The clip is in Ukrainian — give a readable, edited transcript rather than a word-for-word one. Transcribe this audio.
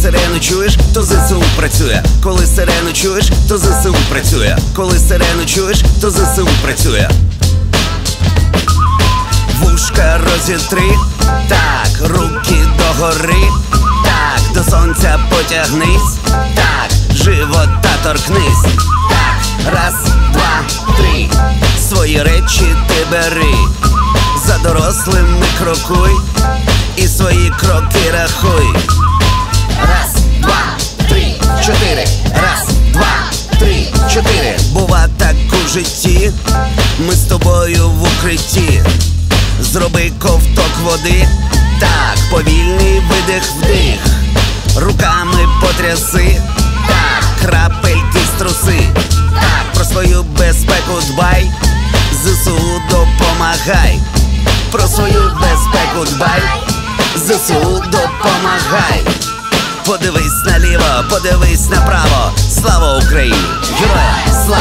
сирену чуєш, то ЗСУ працює. Коли сирену чуєш, то ЗСУ працює. Коли сирену чуєш, то ЗСУ працює. Вушка розітри, так, руки догори, так, до сонця потягнись, так, живота торкнись, так, раз, два, три, свої речі ти бери, за дорослими крокуй і свої кроки рахуй. Раз, два, три, чотири, раз, два, три, чотири. Бува так у житті, ми з тобою в укритті. Зроби ковток води, так, повільний видих-вдих. Руками потряси, так, крапельки струси. Так, про свою безпеку дбай, ЗСУ допомагай. Про свою безпеку дбай, ЗСУ допомагай. Подивись наліво, подивись направо. Слава Україні! Героям слава!